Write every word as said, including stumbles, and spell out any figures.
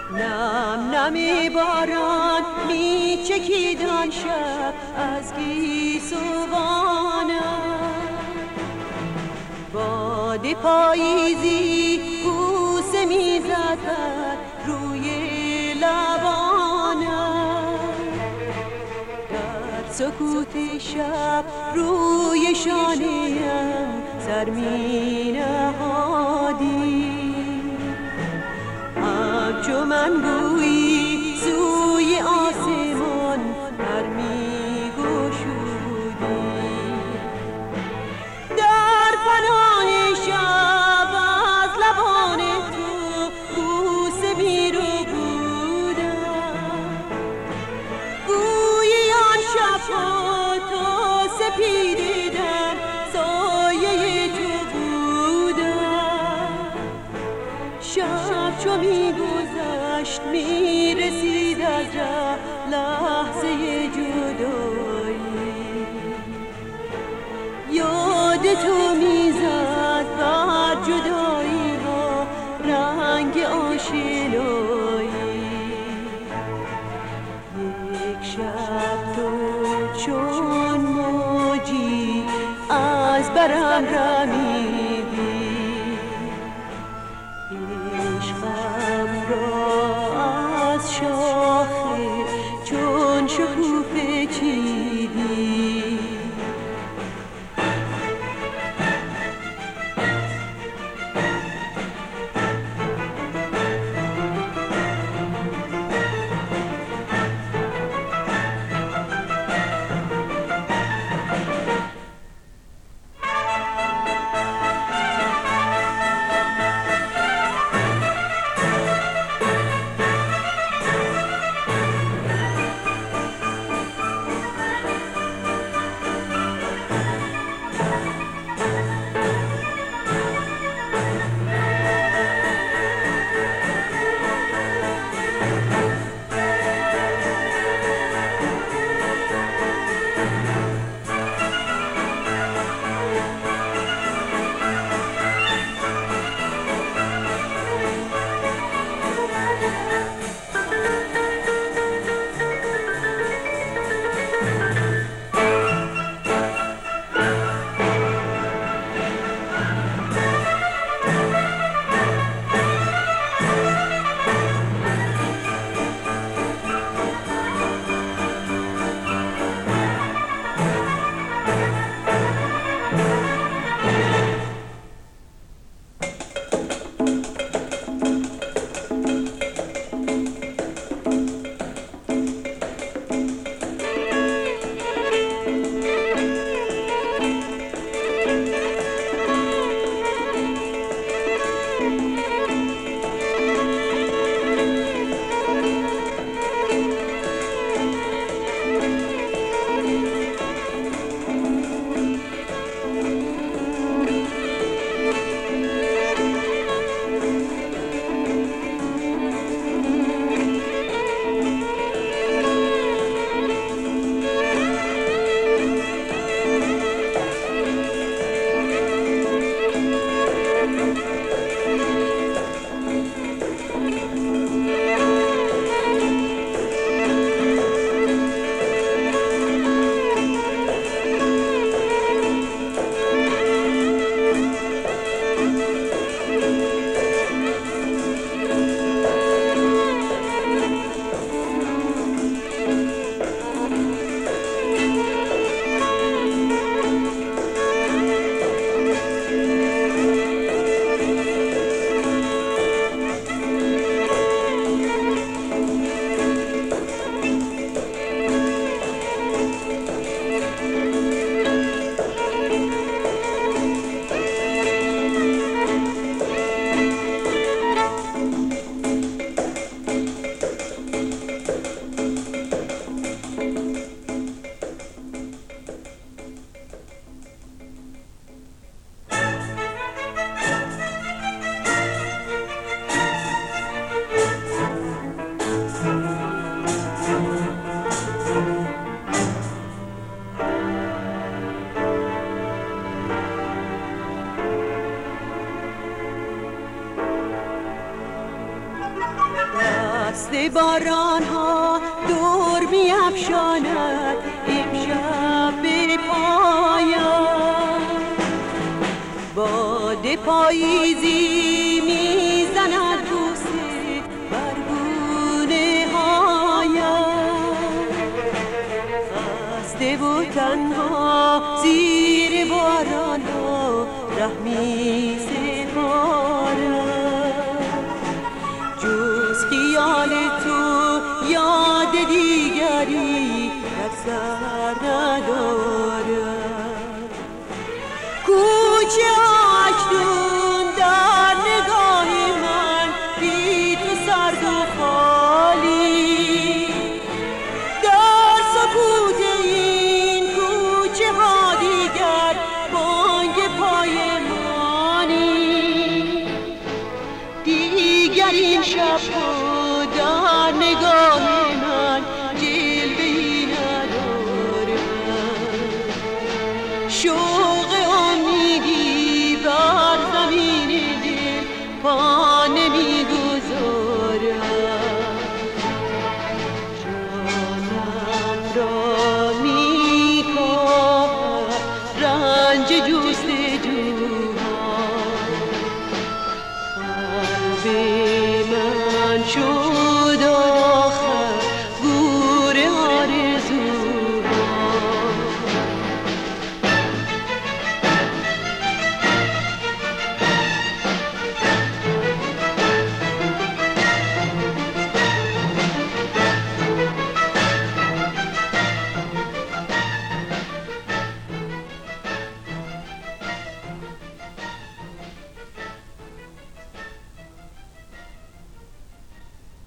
نم نم باران می چکید آن شب از گیسوانم، باد پاییزی بوسه می زد روی لبانم، در سکوت شب روی شانه‌ام سر می نهادی، همچو من گویی سوی آسمان پر می گشودی. در پناه شب از لبان تو بوسه می رو بودم، گویی آن شب تو سپیدیدم سایه تو بودم. شب چو می گذشت می رسید از ره لحظه جدایی، یاد تو می زد بر جدایی ها رنگ آشنایی. یک شب تو چون موجی از برم رمیدی، عشقم را از شاخه چون شکوفه چیدی. فصل باران ها دور می افشاند امشب به پایان، باد پاییزی می زند بوسه بر گونه هایم، خسته و تنها زیر باران ها ره می سپارم، جز خیال تو یاد دیگری در سر ندارم. کوچه اکنون در نگاه من بی تو سرد و خالی، در سکوت این کوچه ها دیگر بانگ پایمانی، دیگر این شب در نگاه